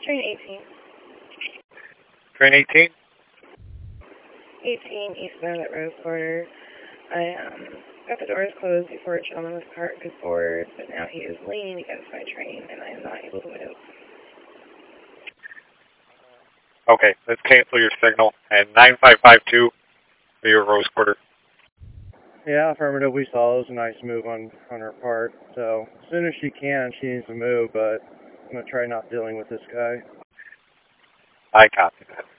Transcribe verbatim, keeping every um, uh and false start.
Train eighteen. Train eighteen? eighteen eastbound at Rose Corner. I um, got the doors closed before a gentleman with a cart could board, but now he is leaning against my train, and I am not able to move. Okay, let's cancel your signal. And nine five five two for your Rose Quarter. Yeah, affirmative. We saw it was a nice move on, on her part. So as soon as she can, she needs to move, but I'm going to try not dealing with this guy. I copy that.